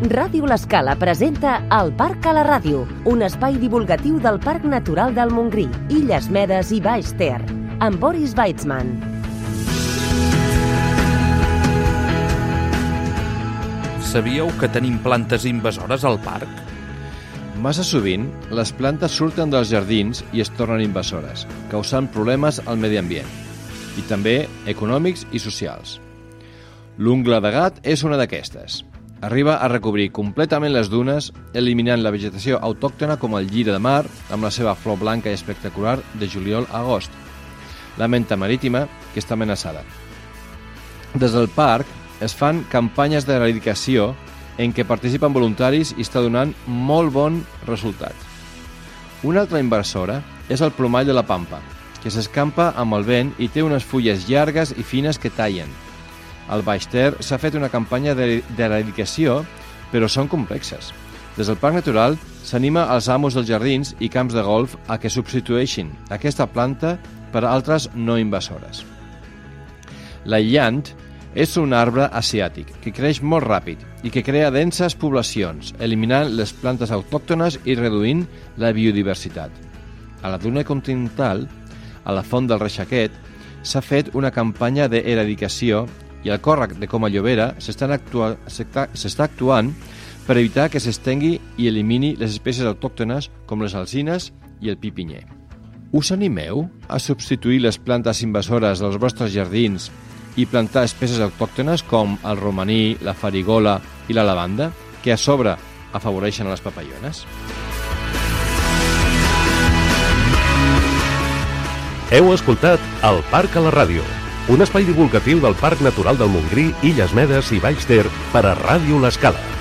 Ràdio L'Escala presenta El Parc a la Ràdio, un espai divulgatiu del Parc Natural del Montgrí, Illes Medes i Baix Ter, amb Boris Weitzman. Sabíeu que tenim plantes invasores al parc? Massa sovint, les plantes surten dels jardins i es tornen invasores, causant problemes al medi ambient, i també econòmics i socials. L'ungla de gat és una d'aquestes. Arriba a recobrir completament les dunes, eliminant la vegetació autòctona com el lliri de mar, amb la seva flor blanca i espectacular de juliol a agost. La menta marítima, que està amenaçada. Des del parc es fan campanyes d'eradicació en què participen voluntaris i està donant molt bon resultat. Una altra invasora és el plomall de la pampa, que s'escampa amb el vent i té unes fulles llargues i fines que tallen. Al Baix Ter s'ha fet una campanya d'eradicació, però són complexes. Des del Parc Natural s'anima als amos dels jardins i camps de golf a que substitueixin aquesta planta per altres no invasores. L'aillant és un arbre asiàtic que creix molt ràpid i que crea denses poblacions, eliminant les plantes autòctones i reduint la biodiversitat. A la duna continental, a la font del Reixaquet, s'ha fet una campanya d'eradicació i al còrrec de Coma Llobera s'està actuant per evitar que s'estengui i elimini les espècies autòctones com les alzines i el pi pinyer. Us animeu a substituir les plantes invasores dels vostres jardins i plantar espècies autòctones com el romaní, la farigola i la lavanda, que a sobre afavoreixen les papallones? Heu escoltat El Parc a la Ràdio, un espai divulgatiu del Parc Natural del Montgrí, Illes Medes i Baix Ter per a Ràdio L'Escala.